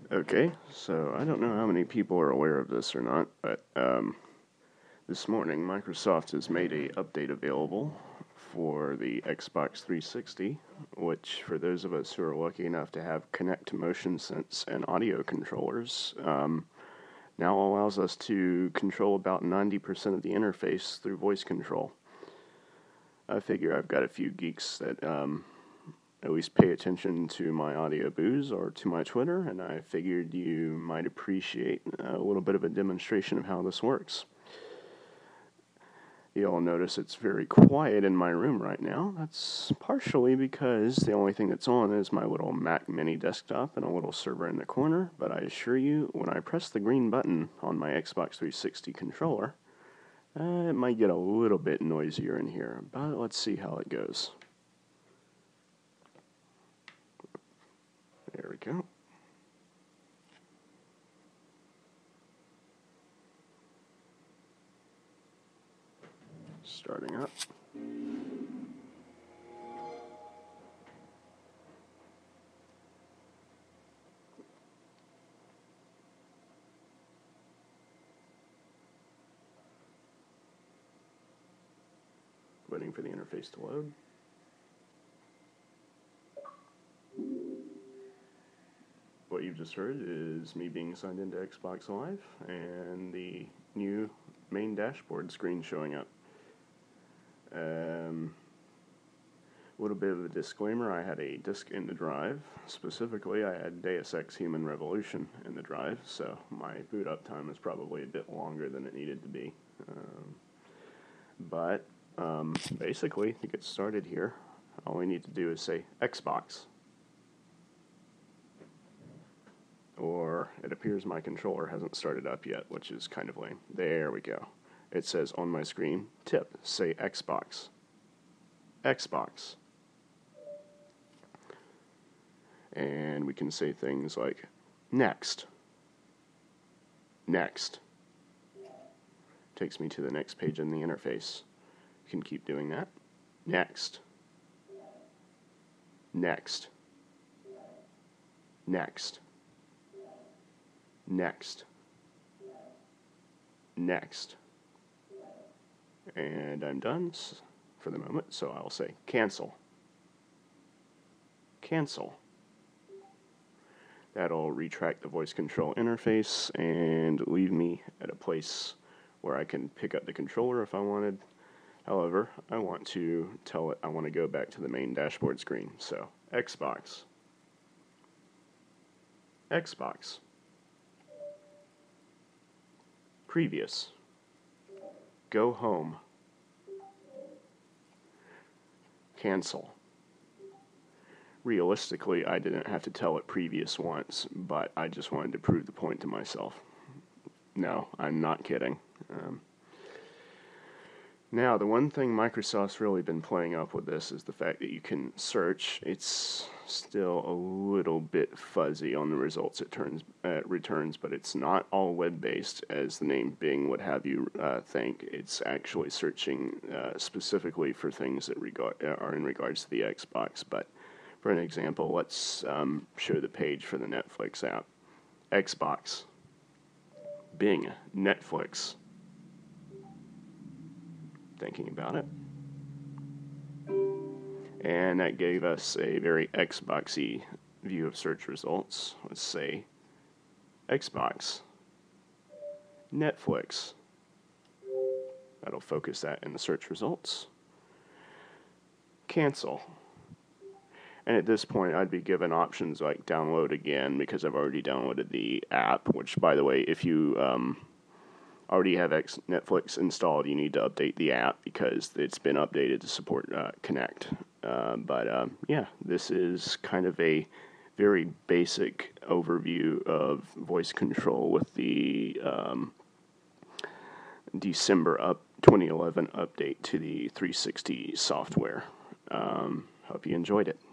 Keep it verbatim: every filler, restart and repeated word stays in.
Okay, so I don't know how many people are aware of this or not, but um, this morning Microsoft has made a update available for the Xbox three sixty, which for those of us who are lucky enough to have Kinect motion sense and audio controllers, um, now allows us to control about ninety percent of the interface through voice control. I figure I've got a few geeks that um, at least pay attention to my audio booze or to my Twitter, and I figured you might appreciate a little bit of a demonstration of how this works. You'll notice it's very quiet in my room right now. That's partially because the only thing that's on is my little Mac Mini desktop and a little server in the corner, but I assure you, when I press the green button on my Xbox three sixty controller, uh, it might get a little bit noisier in here, but let's see how it goes. There we go. Starting up. Waiting for the interface to load. What you've just heard is me being signed into Xbox Live and the new main dashboard screen showing up. Um, a little bit of a disclaimer, I had a disk in the drive. Specifically, I had Deus Ex Human Revolution in the drive, so my boot up time is probably a bit longer than it needed to be. Um, but um, basically, to get started here, all we need to do is say Xbox. Or it appears my controller hasn't started up yet, which is kind of lame. There we go. It says on my screen, tip, say Xbox. Xbox. And we can say things like, next. Next. Takes me to the next page in the interface. You can keep doing that. Next. Next. Next. Next. Next. And I'm done for the moment, so I'll say cancel. Cancel. That'll retract the voice control interface and leave me at a place where I can pick up the controller if I wanted. However, I want to tell it I want to go back to the main dashboard screen. So, Xbox. Xbox. Previous. Go home. Cancel. Realistically, I didn't have to tell it previous once, but I just wanted to prove the point to myself. No, I'm not kidding. Um, now, the one thing Microsoft's really been playing up with this is the fact that you can search. It's still a little bit fuzzy on the results it turns uh, returns, but it's not all web-based, as the name Bing would have you uh, think. It's actually searching uh, specifically for things that regard uh, are in regards to the Xbox. But for an example, let's um, show the page for the Netflix app. Xbox. Bing. Netflix. Thinking about it. And that gave us a very Xboxy view of search results. Let's say Xbox. Netflix. That'll focus that in the search results. Cancel. And at this point, I'd be given options like download again, because I've already downloaded the app, which, by the way, if you um, already have X- Netflix installed, you need to update the app because it's been updated to support uh, Kinect. Uh, but, uh, yeah, this is kind of a very basic overview of voice control with the um, December up twenty eleven update to the three sixty software. Um, hope you enjoyed it.